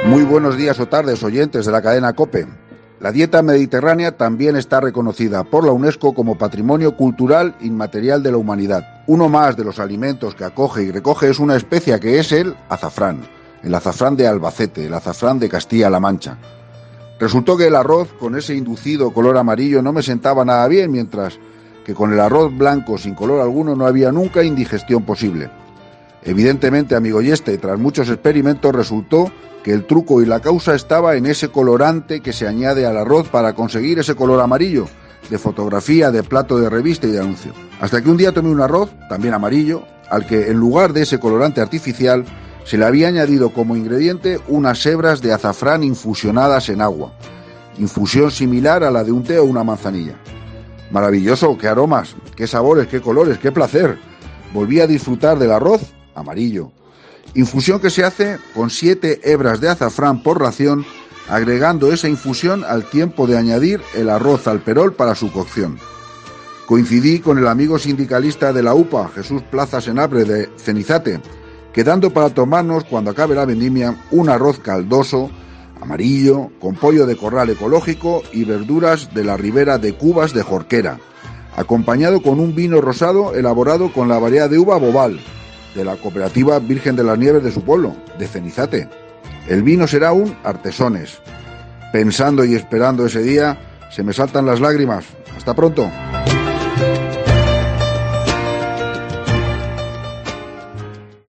Muy buenos días o tardes, oyentes de la cadena COPE. La dieta mediterránea también está reconocida por la UNESCO como Patrimonio Cultural Inmaterial de la Humanidad. Uno más de los alimentos que acoge y recoge es una especia que es el azafrán de Albacete, el azafrán de Castilla-La Mancha. Resultó que el arroz con ese inducido color amarillo no me sentaba nada bien, mientras que con el arroz blanco sin color alguno no había nunca indigestión posible. Evidentemente, amigo Yeste, tras muchos experimentos resultó que el truco y la causa estaba en ese colorante que se añade al arroz para conseguir ese color amarillo, de fotografía, de plato de revista y de anuncio. Hasta que un día tomé un arroz, también amarillo, al que en lugar de ese colorante artificial se le había añadido como ingrediente unas hebras de azafrán infusionadas en agua. Infusión similar a la de un té o una manzanilla. Maravilloso, qué aromas, qué sabores, qué colores, qué placer. Volví a disfrutar del arroz amarillo. Infusión que se hace con 7 hebras de azafrán por ración, agregando esa infusión al tiempo de añadir el arroz al perol para su cocción. Coincidí con el amigo sindicalista de la UPA, Jesús Plaza Senabre de Cenizate, quedando para tomarnos, cuando acabe la vendimia, un arroz caldoso, amarillo, con pollo de corral ecológico y verduras de la ribera de Cubas de Jorquera, acompañado con un vino rosado elaborado con la variedad de uva Bobal, de la cooperativa Virgen de las Nieves de su pueblo, de Cenizate. El vino será un Artesones. Pensando y esperando ese día, se me saltan las lágrimas. Hasta pronto.